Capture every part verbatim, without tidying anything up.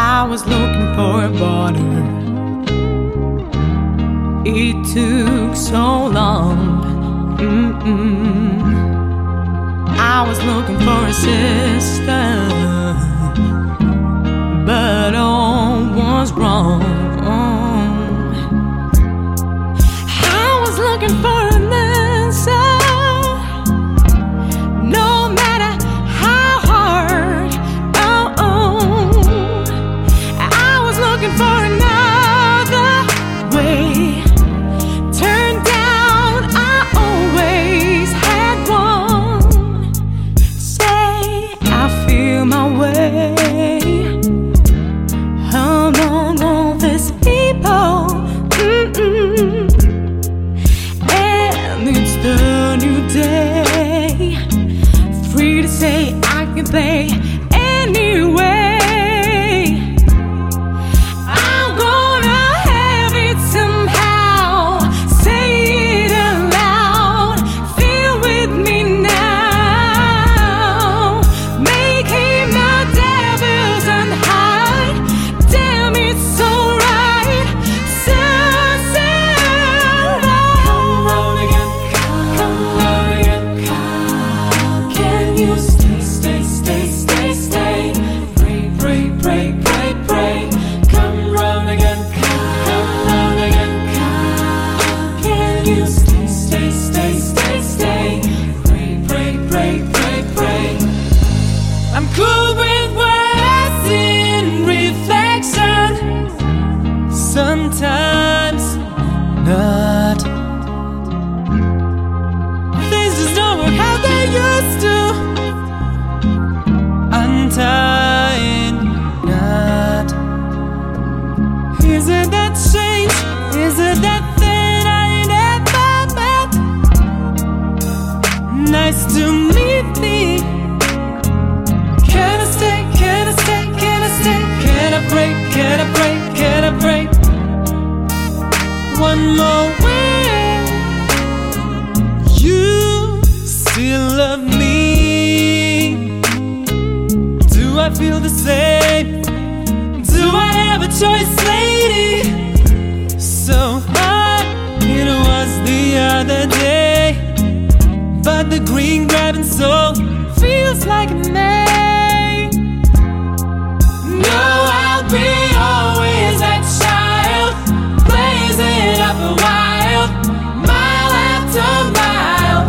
I was looking for a border. It took so long. Mm-mm. I was looking for a sister, but all was wrong. I was looking for an answer, no matter how hard. Oh, oh. I was looking for another way. Turned down, I always had one. Say I feel my way. How long all these people? Mm-mm. And it's the new day. Free to say I can play anyway. I'm gonna have it somehow. Say it aloud. Feel with me now. Make him the devil's and hide. Damn, it's so right. So, so right. Come round again. Come round again. Can you stay, stay, stay, stay, stay? Pray, pray, pray, pray, pray. Come round again. Come round again. Can you stay, stay, stay, stay, stay? Pray, pray, pray, pray, pray. I'm cool with what I see in reflection. Sometimes not. Things just don't work how they used to. Untying knot. Is it that change? Is it that thing I never met? Nice to meet me. Can I stay? Can I stay? Can I stay? Can I break? Can I break? Can I break? One more way. You still love me. Do I feel the same? Do I have a choice, lady? So hard it was the other day, but the green grabbing soul feels like a name. No, I'll be always that child, blazing up a wild, mile after mile.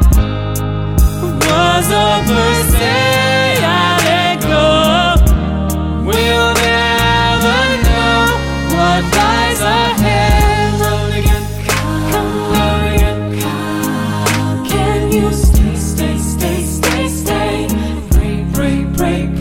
Was over, say I let go. We'll never know what lies ahead. Roll again, come roll again. Can you stay, stay, stay, stay, stay? Pray, pray, pray.